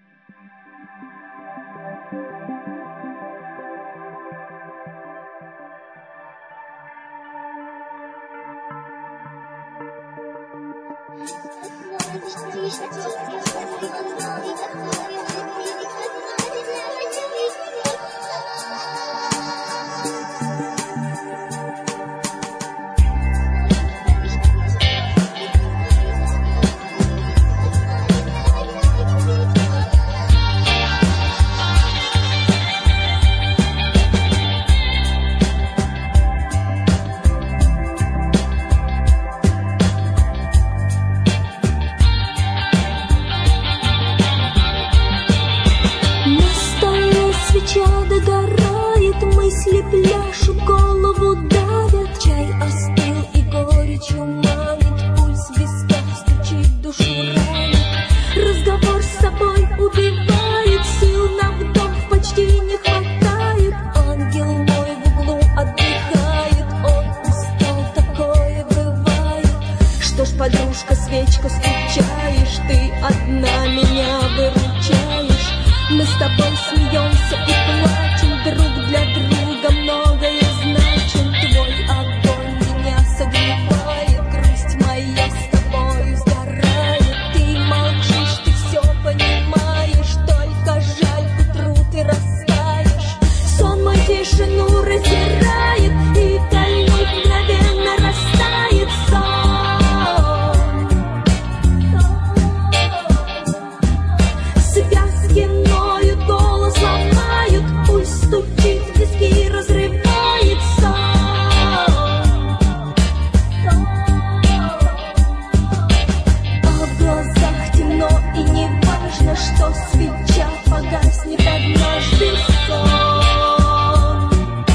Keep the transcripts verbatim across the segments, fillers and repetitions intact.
Догорает, мысли пляшут, голову давят. Чай остыл и горечью манит, пульс в висках стучит, душу ранит. Разговор с собой убивает, сил на вдох почти не хватает. Ангел мой в углу отдыхает, он устал, такое бывает. Что ж, подружка, свечку скучаешь, ты одна меня выручаешь. Мы с тобой смеемся и плачем, друг для друга многое значим. Твой огонь меня согревает, грусть моя с тобою сгорает. Ты молчишь, ты все понимаешь, только жаль, к утру ты растаешь. Сон мой тишину раздирает, и кольнуть мгновенно растает сон. Связки ноют, голос ломают, пульс стучит, виски разрывает сон. А в глазах темно, и не важно, что свеча погаснет однажды. Сон,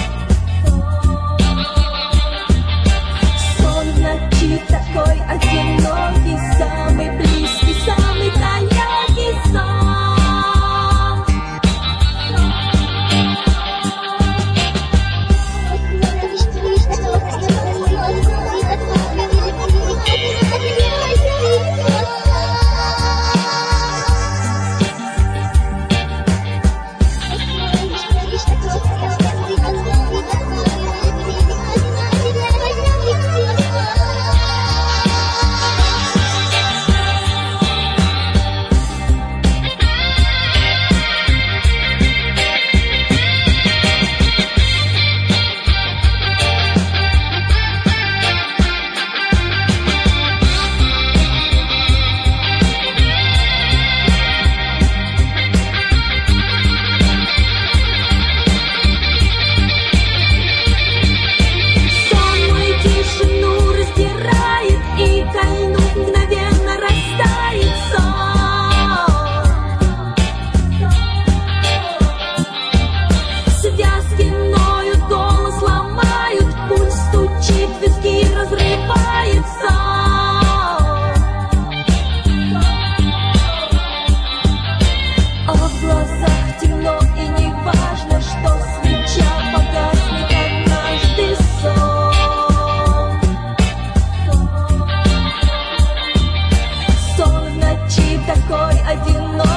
сон в ночи такой одинокий, самый близкий, самый далекий сон. Такой одинокий.